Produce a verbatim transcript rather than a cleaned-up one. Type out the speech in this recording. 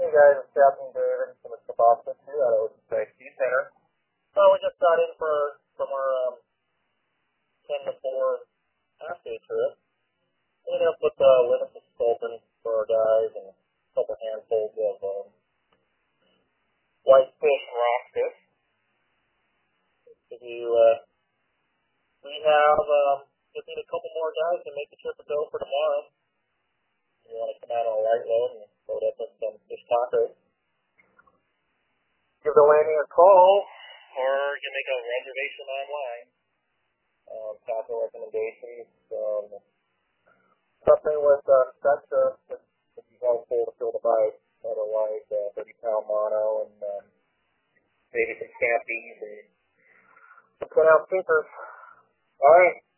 Hey guys, it's Captain David from the Boston too out of Ocean Safety Center. So we just got in for from our um, ten to four half day trip. We ended up with uh, limited sculpin for our guys and a couple handfuls of um, white fish and rockfish. If you, uh, we have um, just need a couple more guys to make the trip a go for tomorrow. You want to come out on a light load and load up with some fish tacos. Give the landing a call, or you can make a reservation online. Um, taco recommendations, um, something with uh, Spectra that would be helpful to fill the bite. Otherwise, uh, thirty pound mono and um, maybe some scampies and some put out keepers. All right.